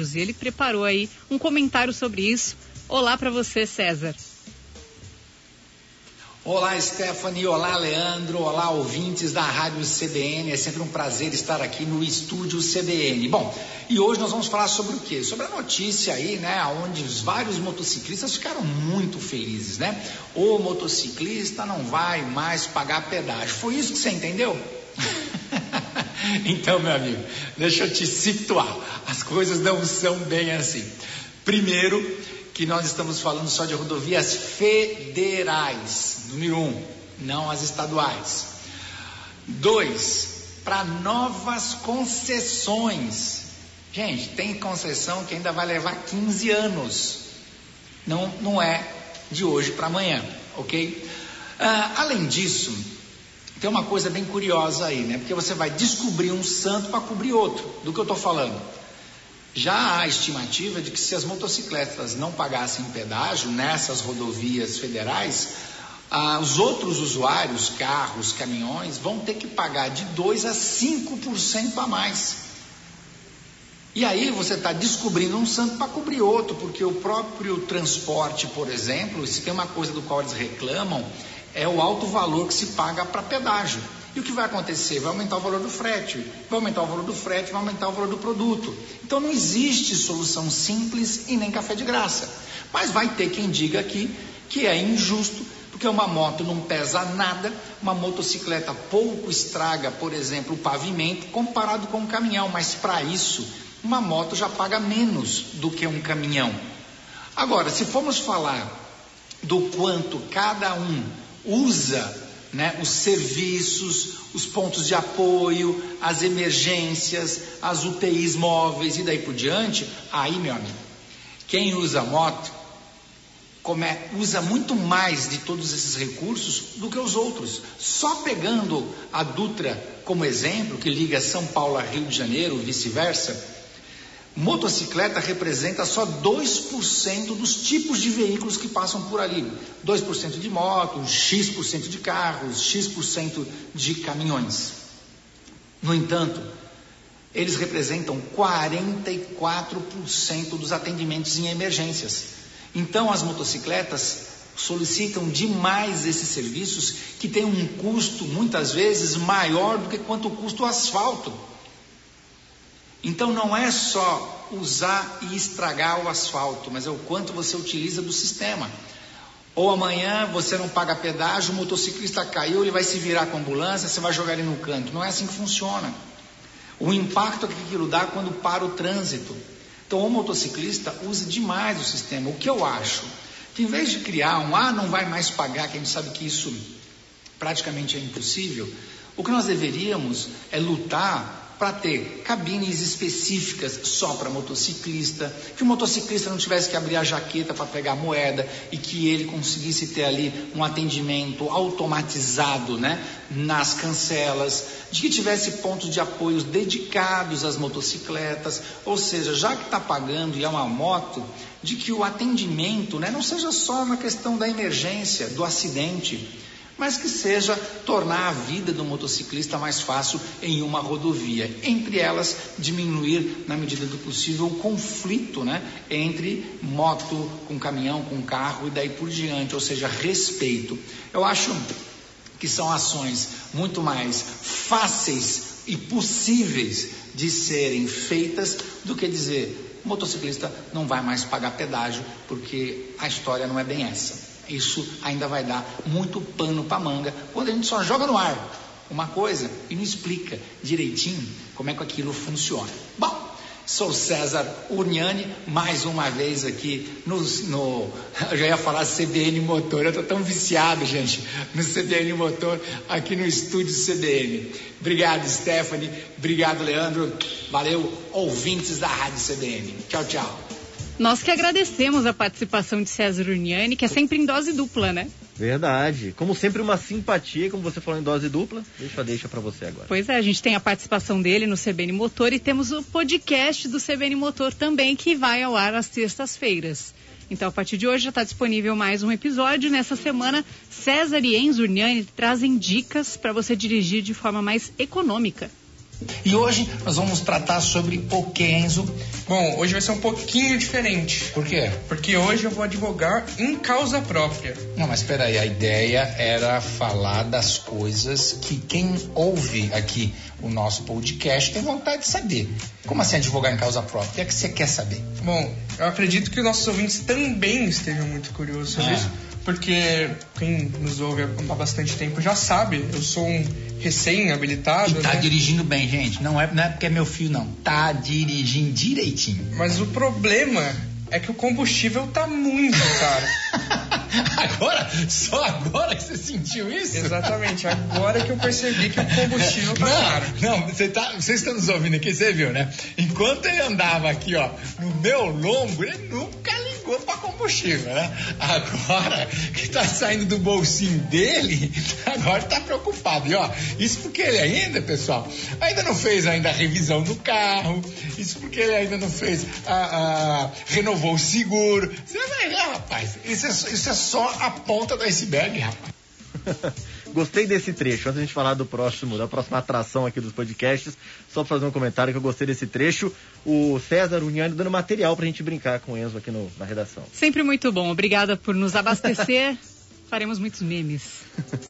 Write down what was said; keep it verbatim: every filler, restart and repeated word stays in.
quilômetros. E ele preparou aí um comentário sobre isso. Olá para você, César. Olá, Stephanie, olá, Leandro, olá, ouvintes da Rádio C B N, é sempre um prazer estar aqui no estúdio C B N. Bom, e hoje nós vamos falar sobre o quê? Sobre a notícia aí, né, onde os vários motociclistas ficaram muito felizes, né? O motociclista não vai mais pagar pedágio. Foi isso que você entendeu? Então, meu amigo, deixa eu te situar, as coisas não são bem assim. Primeiro, que nós estamos falando só de rodovias federais, número um, não as estaduais. Dois, para novas concessões. Gente, tem concessão que ainda vai levar quinze anos, não, não é de hoje para amanhã, ok? Ah, além disso, tem uma coisa bem curiosa aí, né? Porque você vai descobrir um santo para cobrir outro, do que eu estou falando. Já há a estimativa de que se as motocicletas não pagassem pedágio nessas rodovias federais, ah, os outros usuários, carros, caminhões, vão ter que pagar de dois a cinco por cento a mais. E aí você está descobrindo um santo para cobrir outro, porque o próprio transporte, por exemplo, se tem uma coisa do qual eles reclamam, é o alto valor que se paga para pedágio. E o que vai acontecer? Vai aumentar o valor do frete, vai aumentar o valor do frete, vai aumentar o valor do produto. Então não existe solução simples e nem café de graça. Mas vai ter quem diga aqui que é injusto, porque uma moto não pesa nada, uma motocicleta pouco estraga, por exemplo, o pavimento, comparado com um caminhão. Mas para isso, uma moto já paga menos do que um caminhão. Agora, se formos falar do quanto cada um usa, né, os serviços, os pontos de apoio, as emergências, as U T Is móveis e daí por diante, aí, meu amigo, quem usa moto come, usa muito mais de todos esses recursos do que os outros. Só pegando a Dutra como exemplo, que liga São Paulo a Rio de Janeiro, vice-versa, motocicleta representa só dois por cento dos tipos de veículos que passam por ali. dois por cento de moto, X por cento de carros, X por cento de caminhões. No entanto, eles representam quarenta e quatro por cento dos atendimentos em emergências. Então, as motocicletas solicitam demais esses serviços que têm um custo, muitas vezes, maior do que quanto custa o asfalto. Então não é só usar e estragar o asfalto, mas é o quanto você utiliza do sistema. Ou amanhã você não paga pedágio, o motociclista caiu, ele vai se virar com a ambulância, você vai jogar ele no canto. Não é assim que funciona. O impacto que aquilo dá quando para o trânsito. Então o motociclista usa demais o sistema. O que eu acho? Que em vez de criar um, ah, não vai mais pagar, que a gente sabe que isso praticamente é impossível, o que nós deveríamos é lutar para ter cabines específicas só para motociclista, que o motociclista não tivesse que abrir a jaqueta para pegar moeda e que ele conseguisse ter ali um atendimento automatizado, né, nas cancelas, de que tivesse pontos de apoio dedicados às motocicletas, ou seja, já que está pagando e é uma moto, de que o atendimento, né, não seja só uma questão da emergência, do acidente, mas que seja tornar a vida do motociclista mais fácil em uma rodovia. Entre elas, diminuir, na medida do possível, o conflito, né, entre moto com caminhão, com carro e daí por diante, ou seja, respeito. Eu acho que são ações muito mais fáceis e possíveis de serem feitas do que dizer, o motociclista não vai mais pagar pedágio, porque a história não é bem essa. Isso ainda vai dar muito pano para manga quando a gente só joga no ar uma coisa e não explica direitinho como é que aquilo funciona. Bom, sou César Urniani, mais uma vez aqui no, no eu já ia falar C B N Motor, eu estou tão viciado, gente, no C B N Motor, aqui no estúdio C B N. Obrigado, Stephanie, obrigado, Leandro, valeu, ouvintes da Rádio C B N. Tchau, tchau. Nós que agradecemos a participação de César Urniani, que é sempre em dose dupla, né? Verdade. Como sempre, uma simpatia, como você falou em dose dupla. Deixa, deixa pra você agora. Pois é, a gente tem a participação dele no C B N Motor e temos o podcast do C B N Motor também, que vai ao ar às terças-feiras. Então, a partir de hoje já está disponível mais um episódio. Nessa semana, César e Enzo Urniani trazem dicas para você dirigir de forma mais econômica. E hoje nós vamos tratar sobre o que, Enzo? Bom, hoje vai ser um pouquinho diferente. Por quê? Porque hoje eu vou advogar em causa própria. Não, mas espera aí, a ideia era falar das coisas que quem ouve aqui o nosso podcast tem vontade de saber. Como assim advogar em causa própria? O que é que você quer saber? Bom, eu acredito que os nossos ouvintes também estejam muito curiosos sobre Ah. isso. Porque quem nos ouve há bastante tempo já sabe, eu sou um recém-habilitado, E tá né? dirigindo bem, gente. Não é, não é porque é meu filho, não. Tá dirigindo direitinho. Mas o problema é que o combustível tá muito caro. Agora, só agora que você sentiu isso? Exatamente, agora que eu percebi que o combustível tá caro. Não, não, você tá, vocês estão nos ouvindo aqui, você viu, né? Enquanto ele andava aqui, ó, no meu lombo, ele nunca ligou pra combustível, né? Agora que tá saindo do bolsinho dele, agora tá preocupado. E ó, isso porque ele ainda, pessoal, ainda não fez ainda a revisão do carro, isso porque ele ainda não fez a, a renovou o seguro. Você vai ver, rapaz, isso é, isso é só a ponta do iceberg, rapaz. Gostei desse trecho. Antes de a gente falar do próximo, da próxima atração aqui dos podcasts, só pra fazer um comentário que eu gostei desse trecho. O César Uniani dando material pra gente brincar com o Enzo aqui no, na redação. Sempre muito bom. Obrigada por nos abastecer. Faremos muitos memes.